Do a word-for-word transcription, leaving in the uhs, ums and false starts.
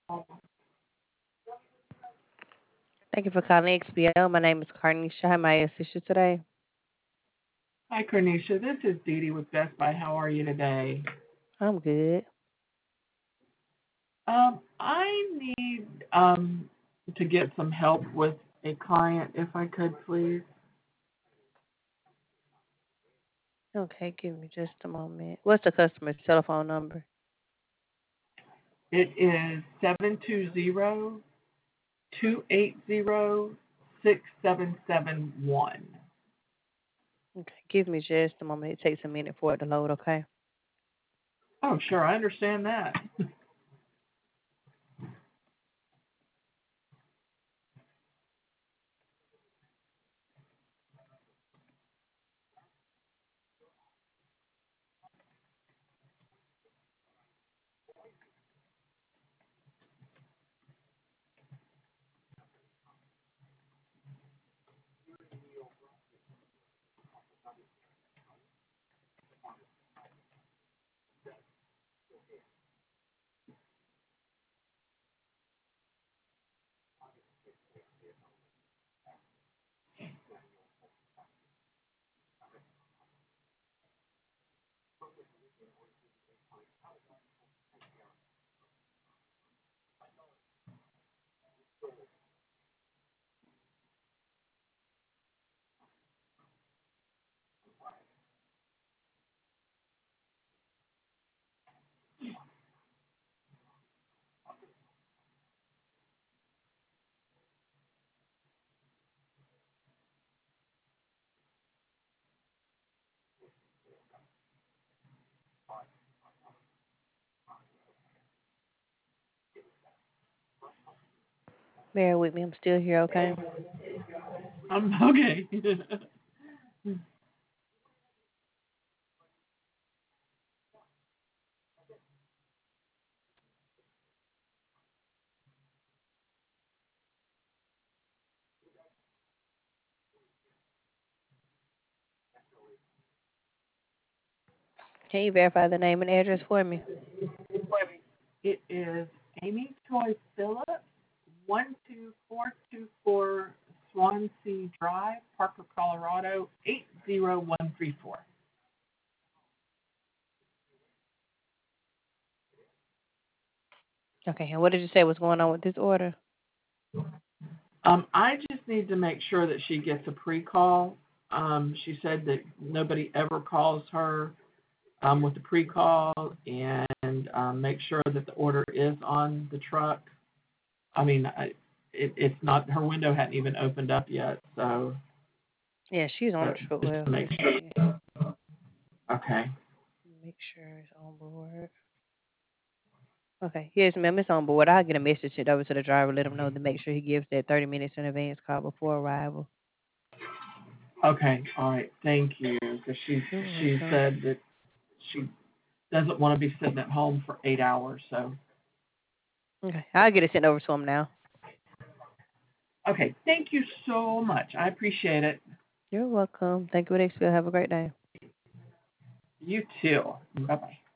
Thank you for calling X B L. My name is Carnisha. How may I assist you today? Hi, Cornisha. This is Dee Dee with Best Buy. How are you today? I'm good. Um, I need um to get some help with a client, if I could, please. Okay, give me just a moment. What's the customer's telephone number? It is seven two zero two eight zero six seven seven one. Okay, give me just a moment. It takes a minute for it to load, okay? Oh, sure, I understand that. Bear with me. I'm still here, okay? Um, okay. Can you verify the name and address for me? It is Amy Joy Phillips, one two four two four Swansea Drive, Parker, Colorado, eight zero one three four. Okay, and what did you say was going on with this order? Um, I just need to make sure that she gets a pre-call. Um, she said that nobody ever calls her um, with the pre-call, and um, make sure that the order is on the truck. I mean, I, it, it's not, her window hadn't even opened up yet, so Yeah, she's on the uh, truck. just Well, to make let's sure. see. Okay. Make sure it's on board. Okay, yes, ma'am, it's on board. I'll get a message sent over to the driver, let him know to make sure he gives that thirty minutes in advance call before arrival. Okay. All right. Thank you. Because she You're she welcome. said that she doesn't want to be sitting at home for eight hours. So Okay, I'll get it sent over to him now. okay. Thank you so much. I appreciate it. You're welcome. Thank you, Exfield. Have a great day. You too. Bye bye.